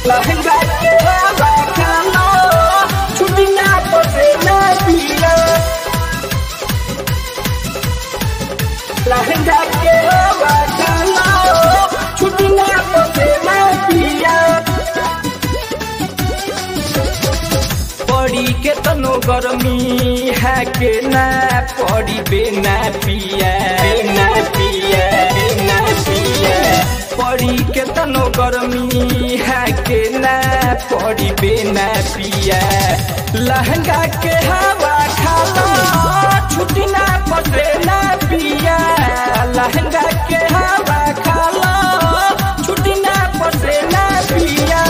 लहंगा के हवा खाना छुटिया पसे ना पिया लहंगा के हवा खाना छुटिया पसे ना पिया पड़ी के तनो गर्मी है के ना पड़ी बिना पिया बिना पिया बिना पिया पड़ी के तनो गर्मी है के ना पड़ी बिना पिया लहंगा के हवा खाला छुटी ना पसे ना पिया लहंगा के हवा खाला छुटी ना पसे ना पिया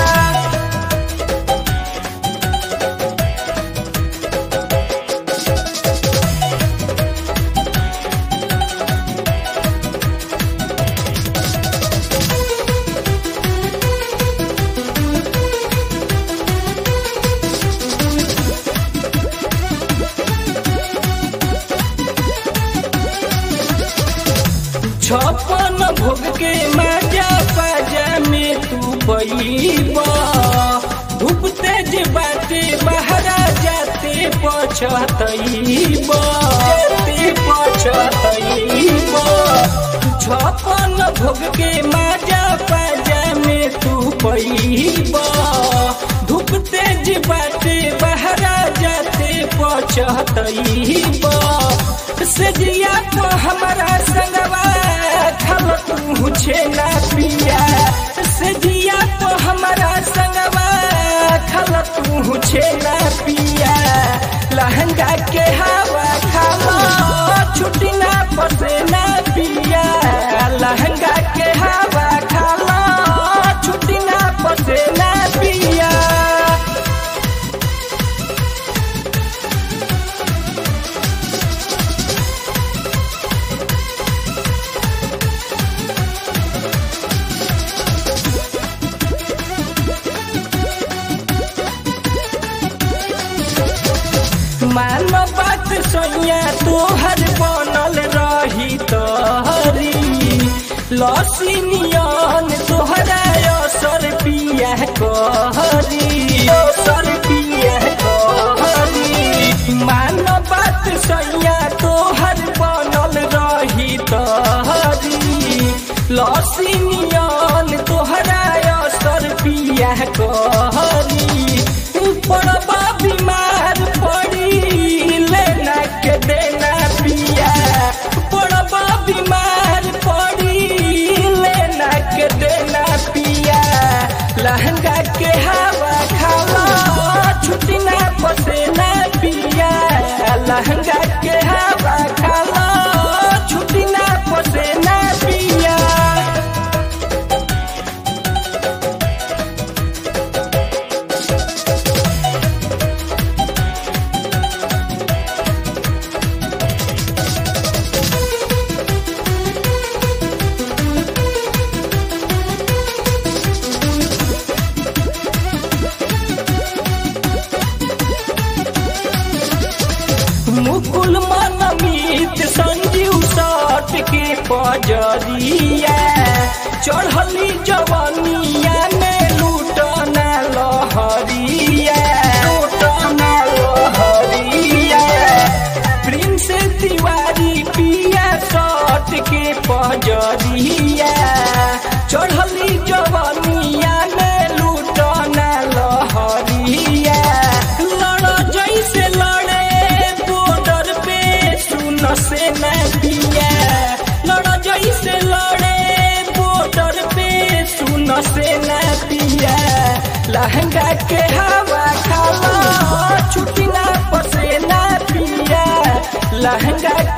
छप्पन भोग के मजा बाजा में तू पैबा धूप तेज बाटे बहरा जाते पछतैबा जाते पछतैबा छप्पन भोग के मजा बाजा में तू पैबा धूप तेज बाटे बहरा जाते पछतैबा सजिया तो हमारा संगवा खब तू छेना पिया सजिया तो हमारा संगवा खब तू छेना पिया लहंगा के हवा खाला छुटी ना पसे ना पिया लहंगा के हवा खाला छुटी ना पसे ना पिया मानो बात सोनिया तोहर बनल रही तोहरी लसीनियन तोहरा असर पिया कहरी असर पिया कहरी मानो बात सोनिया तोहर बनल रही तोहरी लसीनियन तोहरा असर पिया कहरी पड़बा बीमार पड़ी लेना के देना पिया पड़बा बीमार पड़ी लेना के देना पिया लहंगा के हवा खाला छुटी ना पसे ना पिया लहंगा के हवा खाला छुटी ना पसे ना पिया मुकुल मनमीत संजीव साठ के पजरिया चढ़ली जवनिया में लूटना लहरिया लूटना लहरिया प्रिंस तिवारी पिया साठ के पजरिया चढ़ली जवनिया में लूटना लहरिया लड़ जैसे लड़े बॉर्डर पे सुन से न पिया लड़ जैसे लड़े बॉर्डर पे सुन से न पिया लहंगा के हवा खाला छुटी ना पसे ना पिया लहंगा